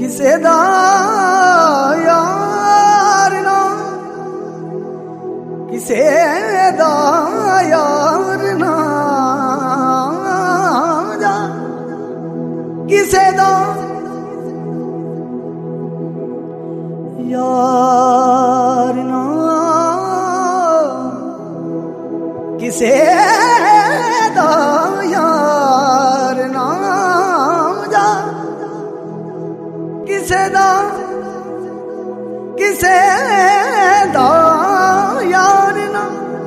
ਕਿਸੇ ਦਾ ਯਾਰ ਨਾ, ਕਿਸੇ ਦਾ ਯਾਰ ਨਾ ਜਾ, ਕਿਸੇ ਦਾ ਯਾਰ ਨਾ, ਕਿਸੇ ਦਾ ਯਾਰ ਨਾ ਜਾ, ਕਿਸੇ ਦਾ ਯਾਰ ਨਾ,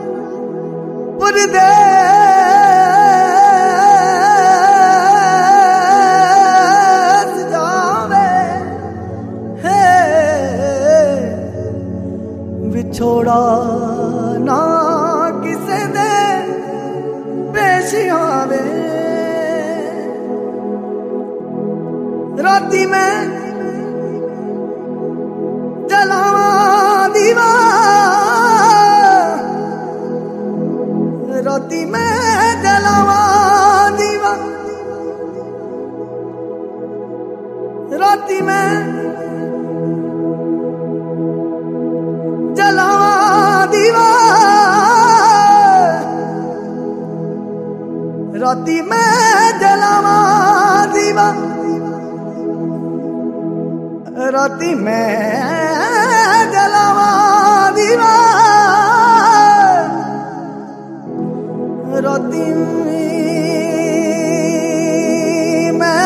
ਪਰਦੇਸ ਜਾਵੇ ਹੈ, ਵਿਛੋੜਾ ਨਾ ਕਿਸੇ ਦੇ ਪੇਸ਼ ਆਵੇ। ਰਾਤੀ ਮੈਂ ਜਲਾਵਾਂ ਦੀਵਾ, ਰਾਤੀ ਮੈਂ ਜਲਾਵਾਂ ਦੀਵਾ, ਰਾਤੀ ਮੈਂ ਜਲਾਵਾਂ ਦੀਵਾ, ਰਾਤੀ ਮੈਂ ਜਲਾਵਾਂ ਦੀਵਾ, ਰਾਤੀ ਮੈਂ ਜਲਾਵਾਂ ਦੀਵਾ, ਰਾਤੀ ਮੈਂ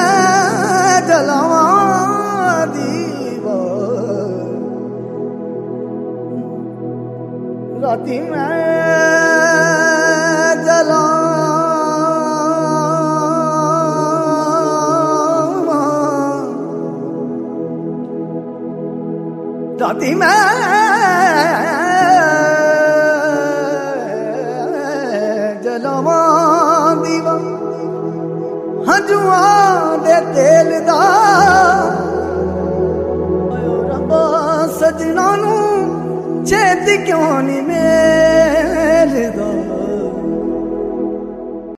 ਜਲਾਵਾਂ ਦੀਵਾ, ਰਾਤੀ ਮੈਂ ਰਾਤੀ ਮੈਂ ਜਲਾਵਾਂ ਦੀਵਾ, ਹੰਝੂਆਂ ਦੇ ਤੇਲ ਦਾ ਰੱਬਾ ਸਜਣਾ ਨੂੰ ਛੇਤੀ ਕਿਉਂ ਨਹੀਂ ਮਿਲਦਾ।